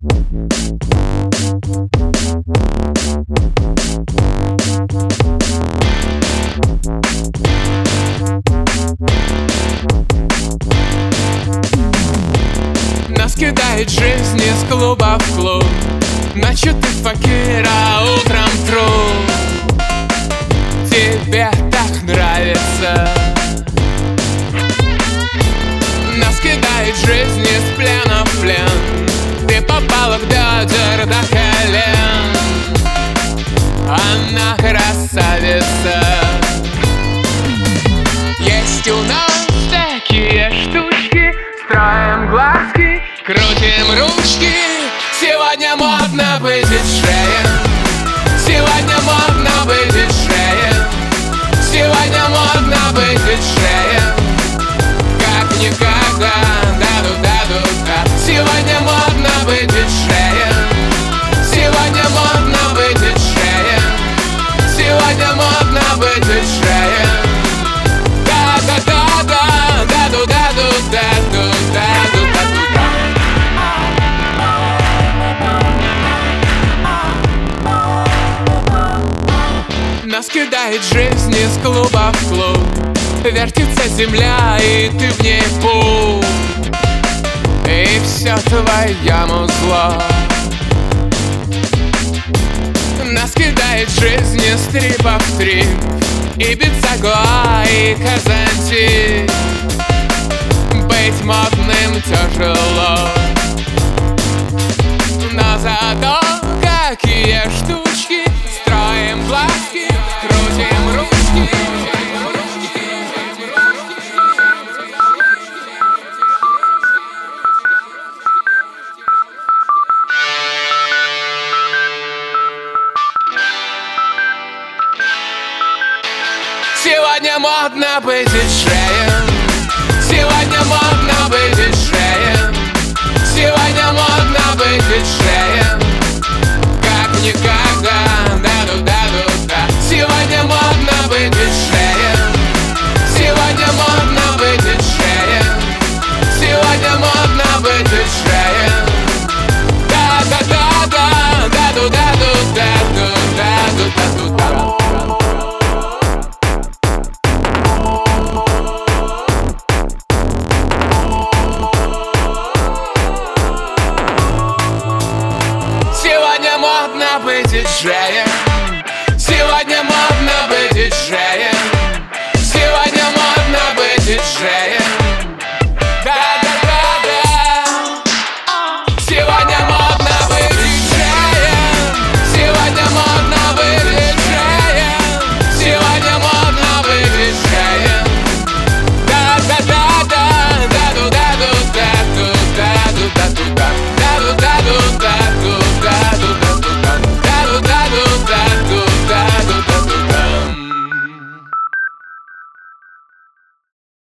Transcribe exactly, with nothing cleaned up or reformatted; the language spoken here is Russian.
Нас кидает жизнь из клуба в клуб. Ночью ты факир, а утром труп. Тебе так нравится. Нас кидает жизнь из плена в плен. Ты попала в бедер до колен. Она красавица. Есть у нас такие штучки. Строим глазки, крутим ручки. Сегодня модно быть диджеем. Сегодня модно быть диджеем. Сегодня модно быть диджеем. Как никогда, да-ду-да-ду-да. Сегодня модно быть диджеем. Сегодня модно быть диджеем. Сегодня модно быть диджеем. Да-да-да-да, да-ду-да-ду-да-ду-да-ду-да-ду-да. Нас кидает жизнь из клуба в клуб. Вертится земля, и ты в ней пул. И все твоя музло. Нас кидает жизнь из трипа в трип. Ибица, Гоа и Казантип. Быть модным тяжело. Но зато какие штучки. Строим глазки, крутим ручки. Сегодня модно быть диджеем. Сегодня модно быть диджеем. Сегодня модно быть диджеем. Как никогда, да-ду-да-ду-да. Сегодня модно быть диджеем. Сегодня модно быть диджеем. Сегодня модно быть диджеем. Да-да-да-да, да-ду-да-ду-да-ду-да-ду-да-ду-да. Сегодня модно быть диджеем. Сегодня модно быть диджеем. Сегодня модно быть диджеем.